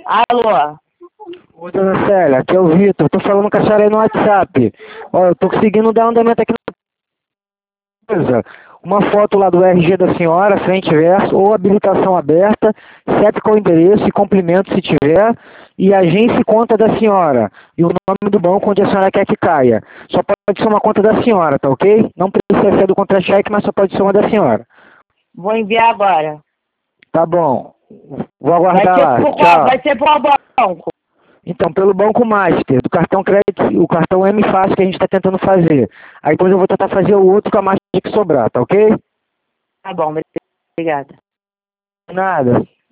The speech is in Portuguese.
Alô? Ô, dona Célia, aqui é o Vitor. Tô falando com a senhora aí no WhatsApp. Ó, eu tô conseguindo dar andamento aqui na coisa. Uma foto lá do RG da senhora, frente e verso, ou habilitação aberta, CEP com endereço e complemento se tiver, e agência e conta da senhora, e o nome do banco onde a senhora quer que caia. Só pode ser uma conta da senhora, tá ok? Não precisa ser do contra-cheque, mas só pode ser uma da senhora. Vou enviar agora. Tá bom. Vou Vai aguardar ser lá. por qual, Tchau. vai ser por qual banco? Então, pelo Banco Master, do cartão crédito, o cartão M Fácil que a gente está tentando fazer. Aí depois eu vou tentar fazer o outro com a margem que sobrar, tá ok? Tá bom, obrigada. Nada.